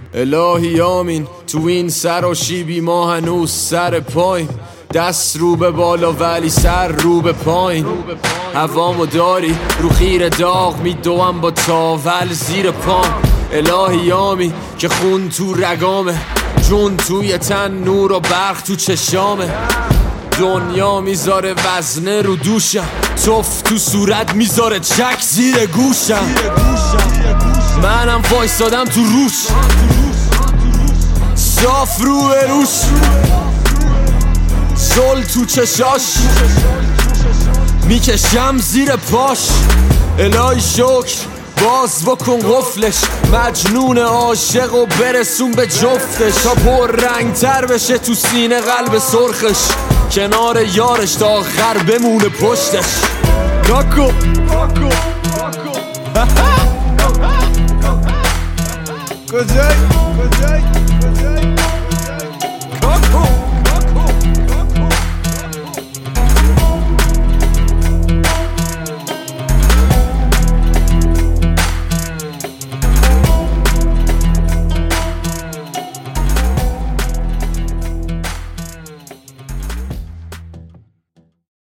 الهی آمین. تو این سراشیبی ما هنوز سر پایین، دست رو به بالا ولی سر رو به پایین. هوامو داری رو خیر داغ میدوم با تاول زیر پام. الهی آمین که خون تو رگامه، جون توی تن، نور و برق تو چشامه. دنیا میذاره وزنه رو دوشم، توف تو صورت میذاره چک زیر گوشم. منم وایسادم تو روش، صاف رو روش، زل تو چشاش، میکشم زیر پاش. الهی شکر باز بکن قفلش، مجنون عاشق و برسون به جفتش. تا پر رنگ تر بشه تو سینه قلب سرخش، کنار یارش تا آخر بمونه پشتش. کاکو کجای